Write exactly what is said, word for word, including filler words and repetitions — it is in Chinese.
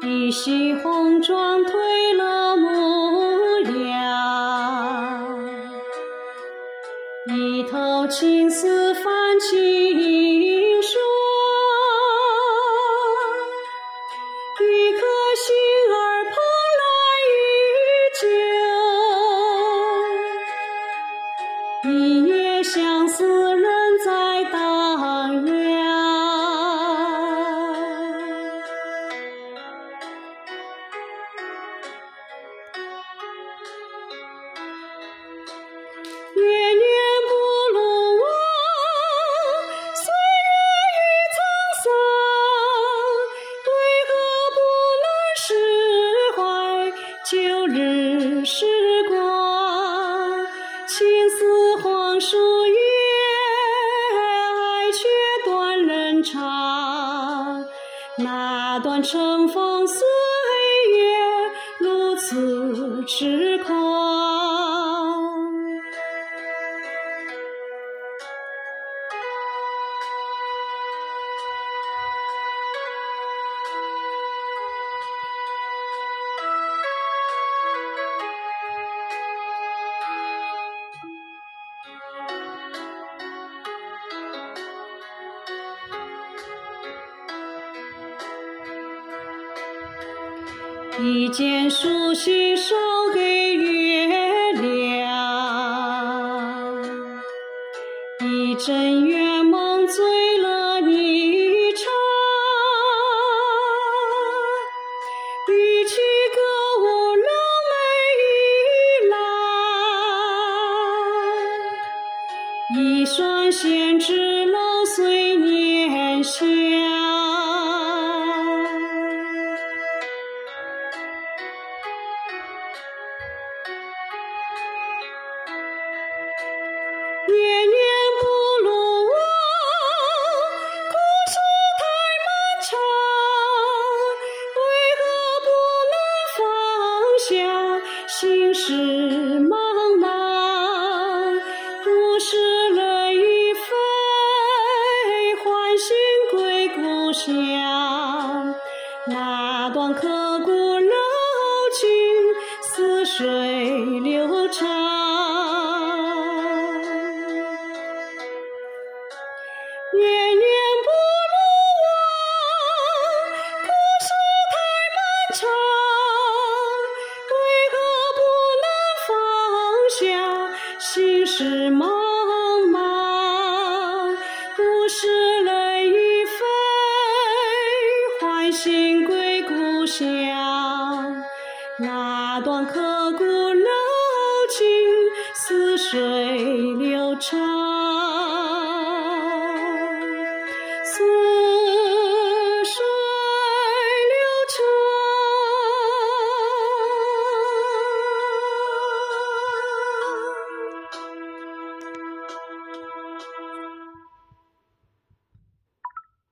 一袭红妆褪了幕僚，一头青丝泛青霜，一颗心儿蓬莱依旧，一夜相思人在当阳。年年不如我，岁月已沧桑，为何不能释怀旧日时光？情似黄树叶，爱却断人肠。那段尘封岁月，如此痴狂。一件书信捎给月亮，一枕圆梦醉了霓裳，一曲歌舞冷眉一双线织楼随年香。年年不如我，故事太漫长，为何不能放下？心事茫茫，物是人已非，唤醒归故乡。那段刻骨柔情，似水流长。年年不如我，故事太漫长，为何不能放下？心事茫茫，物是人已非，唤醒归故乡。那段刻骨柔情，似水流长。